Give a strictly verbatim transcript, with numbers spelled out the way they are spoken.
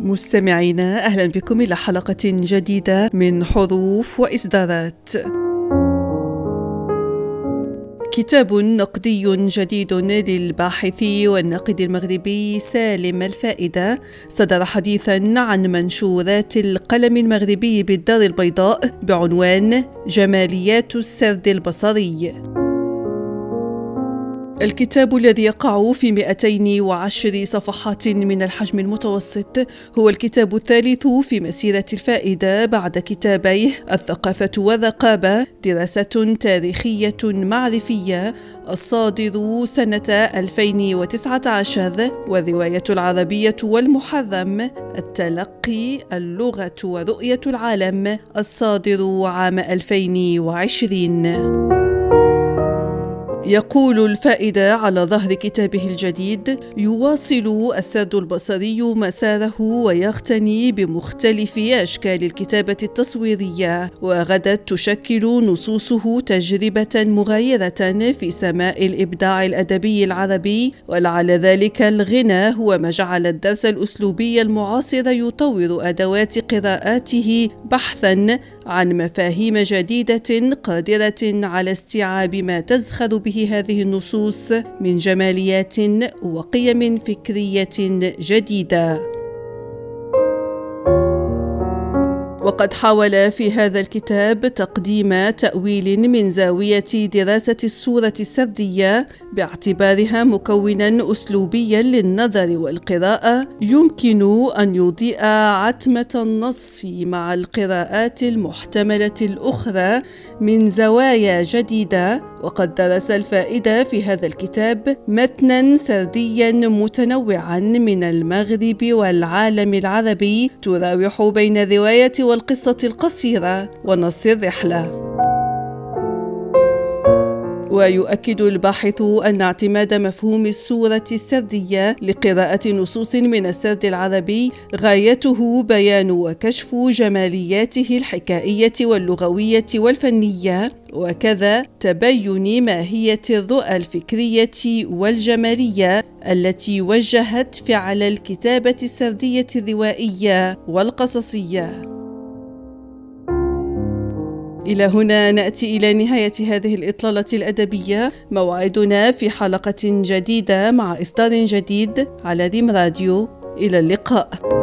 مستمعينا، أهلا بكم إلى حلقة جديدة من حروف وإصدارات. كتاب نقدي جديد للباحث والناقد المغربي سالم الفائدة صدر حديثا عن منشورات القلم المغربي بالدار البيضاء بعنوان جماليات السرد البصري. الكتاب الذي يقع في مئتين وعشر صفحات من الحجم المتوسط هو الكتاب الثالث في مسيرة الفائدة بعد كتابيه الثقافة والرقابة، دراسة تاريخية معرفية الصادر سنة ألفين وتسعة عشر، والرواية العربية والمحرم، التلقي، اللغة ورؤية العالم، الصادر عام ألفين وعشرين. يقول الفائدة على ظهر كتابه الجديد: يواصل السرد البصري مساره ويغتني بمختلف أشكال الكتابة التصويرية، وغدت تشكل نصوصه تجربة مغايرة في سماء الإبداع الأدبي العربي، ولعل ذلك الغنى هو ما جعل الدرس الأسلوبي المعاصر يطور أدوات قراءاته بحثا عن مفاهيم جديدة قادرة على استيعاب ما تزخر به هذه النصوص من جماليات وقيم فكرية جديدة. وقد حاول في هذا الكتاب تقديم تأويل من زاوية دراسة الصورة السردية باعتبارها مكوناً أسلوبياً للنظر والقراءة يمكن أن يضيء عتمة النص مع القراءات المحتملة الأخرى من زوايا جديدة. وقد درس الفائدة في هذا الكتاب متناً سردياً متنوعاً من المغرب والعالم العربي تراوح بين الرواية والقصة القصيرة ونص الرحلة. ويؤكد الباحث أن اعتماد مفهوم الصورة السردية لقراءة نصوص من السرد العربي غايته بيان وكشف جمالياته الحكائية واللغوية والفنية، وكذا تبين ماهية الرؤى الفكرية والجمالية التي وجهت فعل الكتابة السردية الروائية والقصصية. إلى هنا نأتي إلى نهاية هذه الإطلالة الأدبية. موعدنا في حلقة جديدة مع إصدار جديد على ريم راديو. إلى اللقاء.